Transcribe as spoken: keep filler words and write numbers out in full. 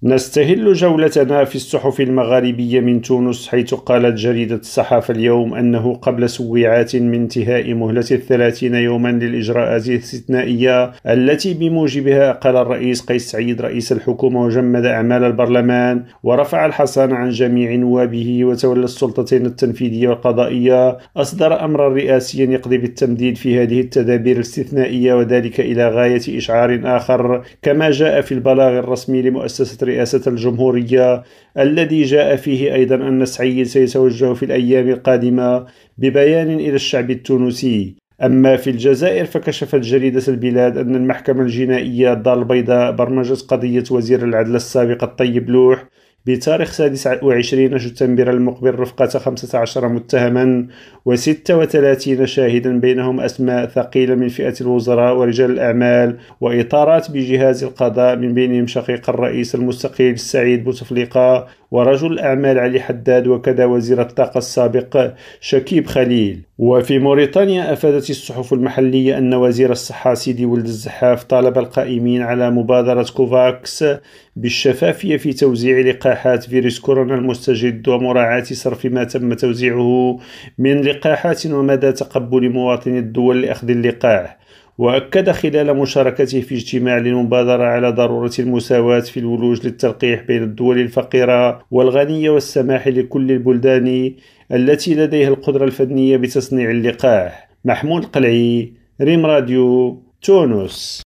نستهل جولتنا في الصحف المغاربية من تونس، حيث قالت جريدة الصحافة اليوم أنه قبل سويعات من انتهاء مهلة الثلاثين يوما للإجراءات الاستثنائية التي بموجبها أقال الرئيس قيس سعيد رئيس الحكومة وجمد أعمال البرلمان ورفع الحصانة عن جميع نوابه وتولى السلطتين التنفيذية والقضائية، أصدر أمرا رئاسيا يقضي بالتمديد في هذه التدابير الاستثنائية، وذلك إلى غاية إشعار آخر، كما جاء في البلاغ الرسمي لمؤسسة رئاسة الجمهورية الذي جاء فيه أيضا أن السعيد سيتوجه في الأيام القادمة ببيان إلى الشعب التونسي. أما في الجزائر فكشفت جريدة البلاد أن المحكمة الجنائية الدار البيضاء برمجت قضية وزير العدل السابق الطيب لوح بتاريخ سادس وعشرين شتنبر المقبل رفقة خمسة عشر متهما وستة وثلاثين شاهدا، بينهم أسماء ثقيلة من فئة الوزراء ورجال الأعمال وإطارات بجهاز القضاء، من بينهم شقيق الرئيس المستقيل سعيد بوتفليقة ورجل الأعمال علي حداد، وكذا وزير الطاقة السابق شكيب خليل. وفي موريتانيا أفادت الصحف المحلية أن وزير الصحة سيدي ولد الزحاف طالب القائمين على مبادرة كوفاكس بالشفافية في توزيع لقاحات فيروس كورونا المستجد ومراعاة صرف ما تم توزيعه من لقاحات ومدى تقبل مواطني الدول لأخذ اللقاح. وأكد خلال مشاركته في اجتماع للمبادرة على ضرورة المساواة في الولوج للتلقيح بين الدول الفقيرة والغنية والسماح لكل البلدان التي لديها القدرة الفنية بتصنيع اللقاح. محمود قلعي، ريم راديو، تونس.